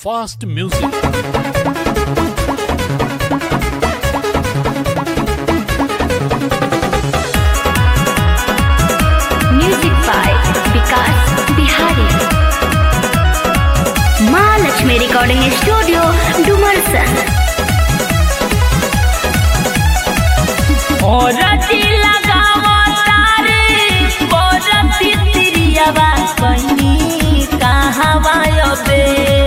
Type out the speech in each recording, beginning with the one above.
fast music. Music by Vikas Bihari. Mahalakshmi Recording Studio, Dumarsan. औरती लगावो तारे औरती तिरियावा कहीं कहवा अबे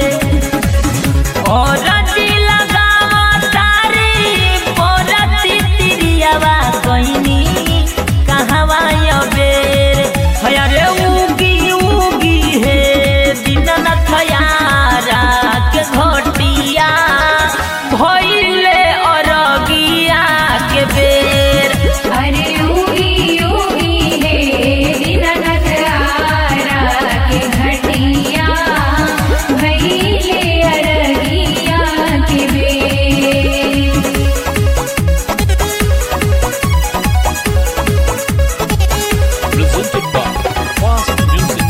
औरती लगावो तारे औरती तिरियावा कहीं कहवा अबे हयारे उगी उगी है दीननाथ यारा के घटिया भइले अरगिया के बेर अरे उगी उगी है दीननाथ यारा के घटिया भइले अरगिया के बेर। Presented by Fast Music.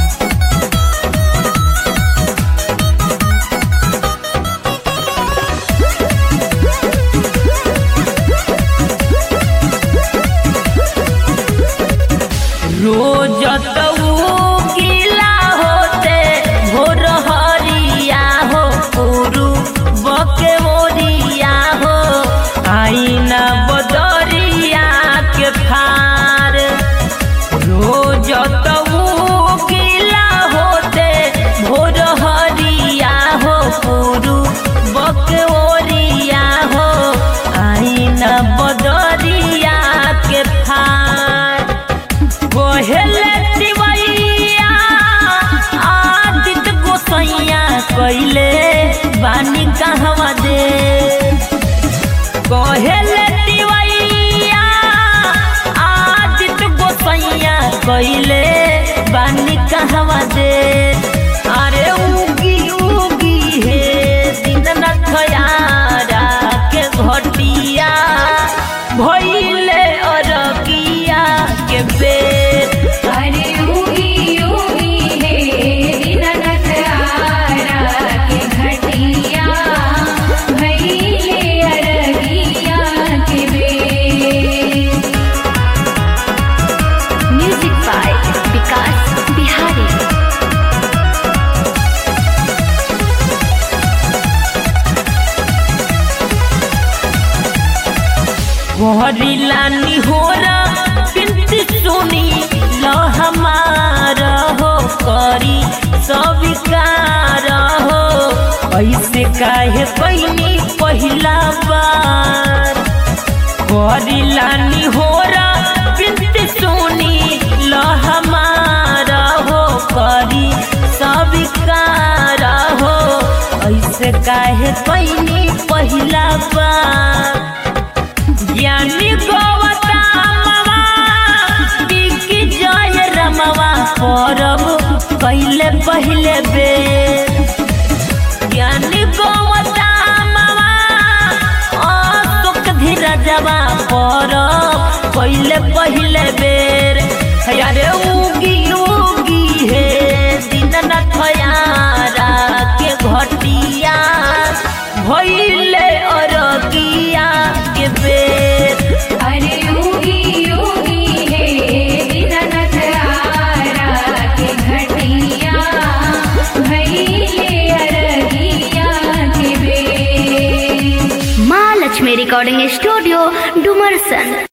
रोज गीला होते भोर हरिया हो पुरु बके मोरिया हो आईना बदरिया के फार रोज गीला होते भोर हरिया हो पुरु बके ओरिया हो आईना बदरिया के फार कोहेले दिवैया आदित गोसैया कइले बानी कहवा दे कोहेले दिवैया आदित गोसैया कइले बानी कहवा दे अरे उगी उगी हे दीननाथ यारा के घटिया भइले अरगिया के बेर अरे उगी उगी है दीननाथ यारा के घटिया भइले अरगिया के बेर। Music by Vikas Bihari. कोहरीला निहोरा बिनती सुनी लो हमारा हो करी स्वीकार हो ऐसे काहे कइनी पहिला बार कोहरीला निहोरा बिनती सुनी लो हमारा हो करी स्वीकार हो ऐसे काहे कइनी पहिला बार ज्ञानी गोवतामवा बिकी जय रमवा परब पहिले पहिले बेर ज्ञानी गोवतामवा अशोक धीरजवा परब पहिले पहिले बेर अरे उगी उगी हे दीननाथ यारा के घटिया भइले अरगिया के बेर अरे उगी उगी है दीननाथ यारा के घटिया भइले अरगिया के बेर। Mahalakshmi recording studio, Dumarsan.